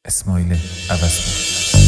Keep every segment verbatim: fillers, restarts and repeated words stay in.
اسماعیل عوض‌پور.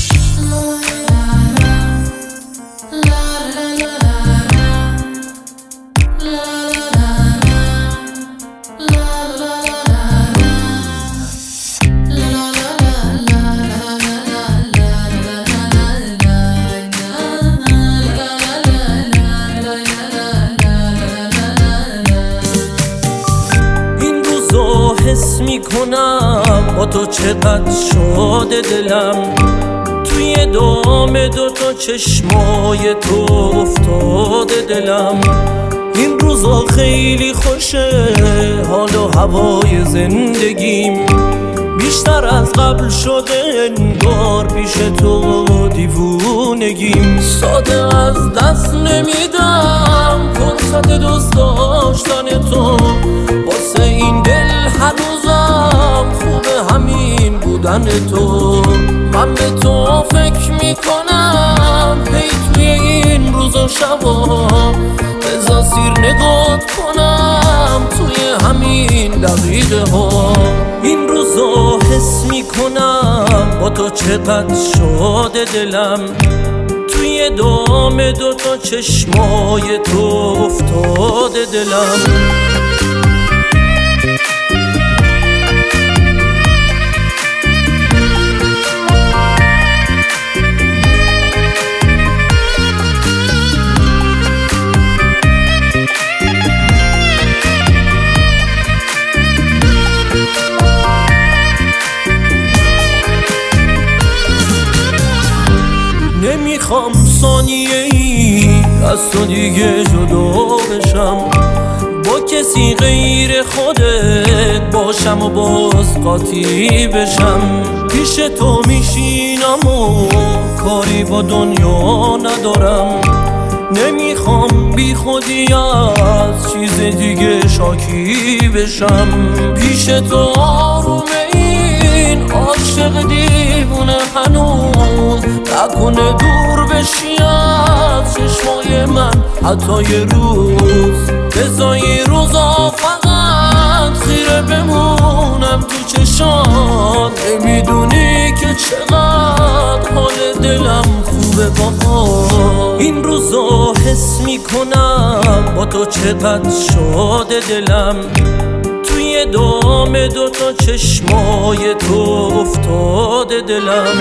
حس میکنم با تو چقدر شاده دلم، توی دام دوتا چشمای تو افتاده دلم. این روزا خیلی خوشه، حال و هوای زندگیم بیشتر از قبل شده، انگار پیش تو دیوونگیم. ساده از دست نمیدم فرصت دوست داشتن تو، واسه این دل هنوزم خوبه همین بودن تو. من به تو فکر میکنم هی توی این روز و شبا، بذار سیر نگات کنم توی همین دقیقه ها. این روزا حس میکنم با تو چقدر شاده دلم، توی دام دوتا چشمای تو افتاده دلم. نمیخوام ثانیه ای از تو دیگه جدا بشم، با کسی غیر خودت باشم و باز قاطی بشم. پیش تو میشینم و کاری با دنیا ندارم، نمیخوام بی خودی از چیز دیگه شاکی بشم. پیش تو آرومه این عاشق دیوونه هنوز، نکنه دور بشی از چشمای من حتی یه روز. بذار یه روزا فقط خیره بمونم تو چشات، نمیدونی که چقدر حال دلم خوبه با. این روزا حس میکنم با تو چقدر شاده دلم، توی دام دوتا چشمای تو افتاده دلم.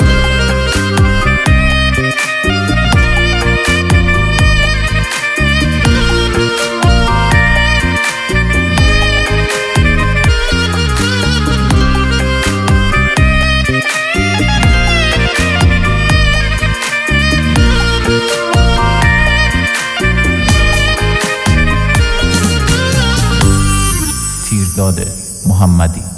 تیرداد محمدی.